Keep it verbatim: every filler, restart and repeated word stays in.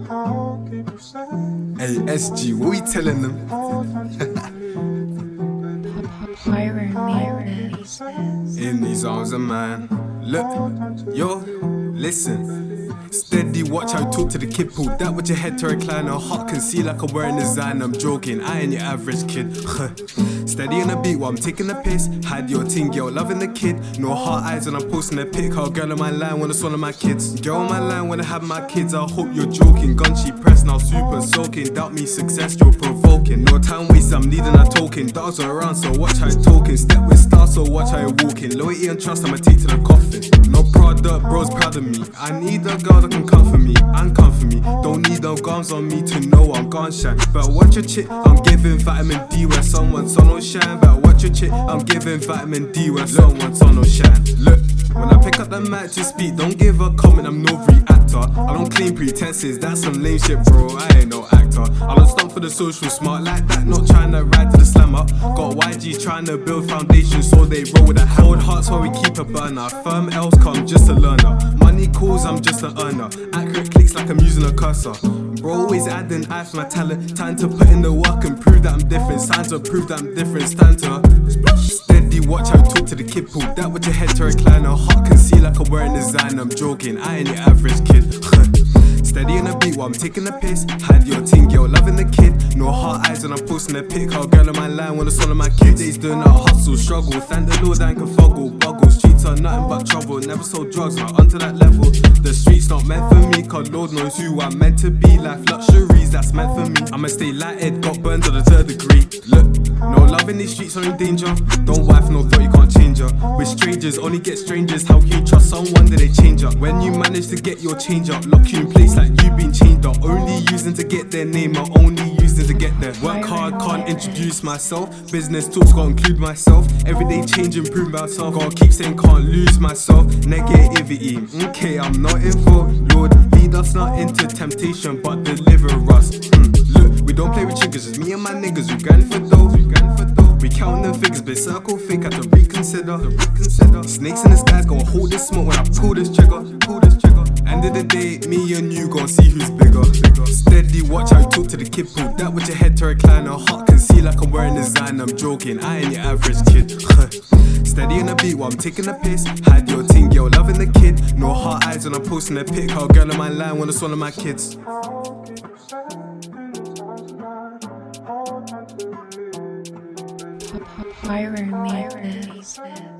Hey S G, what we telling them? In these arms of mine. Look, yo, listen. Steady, watch how you talk to the kid. Pull that with your head to recline. Her heart can see like I'm wearing design. I'm joking, I ain't your average kid. Steady on the beat while I'm taking the piss. Hide your ting, girl, loving the kid. No heart eyes when I'm posting a pic. How girl on my line wanna swallow my kids. Girl on my line wanna have my kids. I hope you're joking. Gun she pressed, now super soaking. Doubt me success, you're provoking. No time waste, I'm needing a token. Dogs are around, so watch how you talking. Step with stars, so watch how you walking. Loyalty and trust, I'ma take to the coffin. No product, bro's proud of me. I need a girl that can come for me and come for me. Don't need no guns on me to know I'm gon' shine. But watch your chick, I'm giving vitamin D where someone sun no shine. But watch your chick, I'm giving vitamin D where someone sun no shine. Look, when I pick up the mic to speak, don't give a comment, I'm no reactor. I don't claim pretenses, that's some lame shit, bro. I ain't no actor. I don't stump for the social smart like that, not trying to ride to the slammer. Got Y G trying to build foundations, so they roll with a cold hearts while we keep a burner. Firm L's come just a learner. Money calls, I'm just an earner. Accurate clicks like I'm using a cursor. Bro, always adding eye for my talent. Time to put in the work and prove that I'm different. Signs to prove that I'm different. It's time to steady, watch how you talk to the kid. Pull that with your head to recline. Her heart can see like I'm wearing design. I'm joking, I ain't your average kid. Steady on the beat while I'm taking the piss. Hide your ting, girl, loving the kid. No heart eyes when I'm posting a pic. How girl on my line wanna swallow my kids. Days doing a hustle, struggle. Thank the Lord I ain't can fuggle. Buggle, streets are nothing but trouble. Never sold drugs, not onto that level. The streets not meant for me, cause Lord knows who I'm meant to be. Life luxuries, that's meant for me. I'ma stay lighted, got burned to the third degree. Look, no love in these streets, only danger. Don't wife, no thought you can't change her. With strangers, only get strangers. How can you trust someone that they change up? When you manage to get your change up, lock you in place like you been chained up. Only using to get their name, or only using to get there. Work hard, can't introduce myself. Business talks, gotta include myself. Everyday change, improve myself. Gotta keep saying can't lose myself. Negativity, okay, I'm not in for. Lord, lead us not into temptation, but deliver us. Mm, look, we don't play with triggers, it's me and my niggas. We grind for dough, we grind for dough. We count the figures, but circle think, have to reconsider, to reconsider. Snakes in the skies, gonna hold this smoke when I pull this trigger, pull this trigger. End of the day, me and you gon' see who's bigger, bigger. Steady, watch how you talk to the kid. Pull that with your head to recline. Her heart can see like I'm wearing design. I'm joking, I ain't your average kid. Steady on the beat while I'm taking the piss. Hide your ting, girl, loving the kid. No heart eyes when I'm posting a pic. How girl on my line wanna swallow my kids. Pyro made this.